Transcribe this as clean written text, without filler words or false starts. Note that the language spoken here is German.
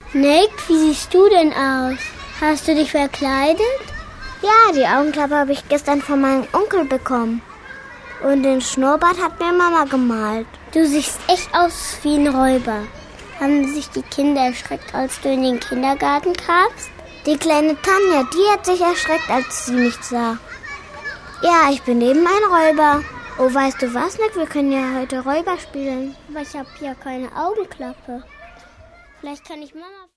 Nick, wie siehst du denn aus? Hast du dich verkleidet? Ja, die Augenklappe habe ich gestern von meinem Onkel bekommen. Und den Schnurrbart hat mir Mama gemalt. Du siehst echt aus wie ein Räuber. Haben sich die Kinder erschreckt, als du in den Kindergarten kamst? Die kleine Tanja, die hat sich erschreckt, als sie mich sah. Ja, ich bin eben ein Räuber. Oh, weißt du was, Nick? Wir können ja heute Räuber spielen. Aber ich habe ja keine Augenklappe. Vielleicht kann ich Mama...